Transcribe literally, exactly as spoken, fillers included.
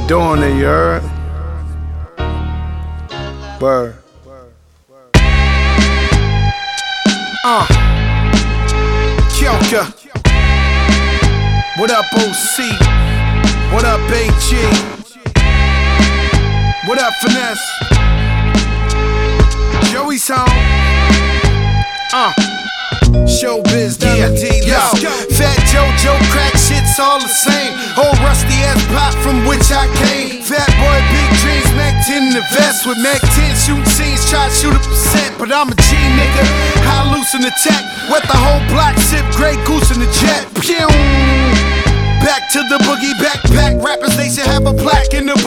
doing it, you heard? Bird. Uh, Kyoka. What up, O C? What up, A G? What up, Finesse? Joey's home. Uh, Showbiz, yeah, yo. Fat JoJo, crack shit's all the same. Old rusty ass pop from which I came. Fat boy, big dreams, Mac ten in the vest with Mac ten shooting scenes, try to shoot a percent, but I'm a G nigga. High loose in the tech, wet the whole block, sip Grey Goose in the jet. Pew! Back to the boogie backpack, rappers they should have a plaque in the